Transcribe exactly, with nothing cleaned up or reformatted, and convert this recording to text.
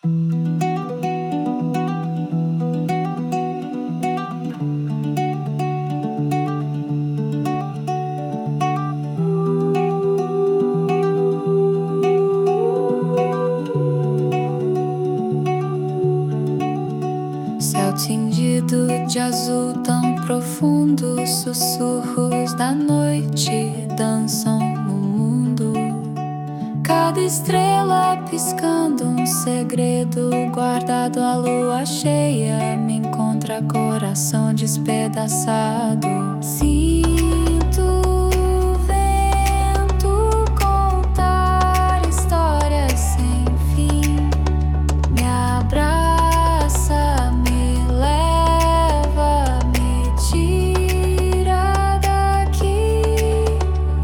Céu tingido de azul tão profundo, sussurros da noite dançam no mundo. Cada estrela piscando um segredo guardado. A lua cheia me encontra, coração despedaçado. Sim.